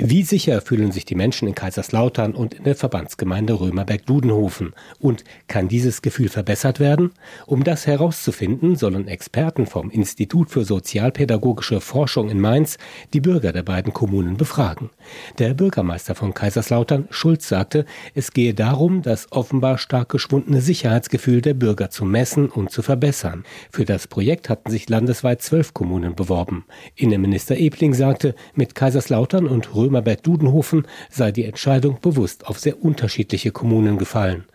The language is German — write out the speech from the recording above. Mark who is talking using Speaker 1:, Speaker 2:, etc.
Speaker 1: Wie sicher fühlen sich die Menschen in Kaiserslautern und in der Verbandsgemeinde Römerberg-Dudenhofen? Und kann dieses Gefühl verbessert werden? Um das herauszufinden, sollen Experten vom Institut für sozialpädagogische Forschung in Mainz die Bürger der beiden Kommunen befragen. Der Bürgermeister von Kaiserslautern, Schulz, sagte, es gehe darum, das offenbar stark geschwundene Sicherheitsgefühl der Bürger zu messen und zu verbessern. Für das Projekt hatten sich landesweit 12 Kommunen beworben. Innenminister Ebling sagte, mit Kaiserslautern und Römerberg-Dudenhofen sei die Entscheidung bewusst auf sehr unterschiedliche Kommunen gefallen.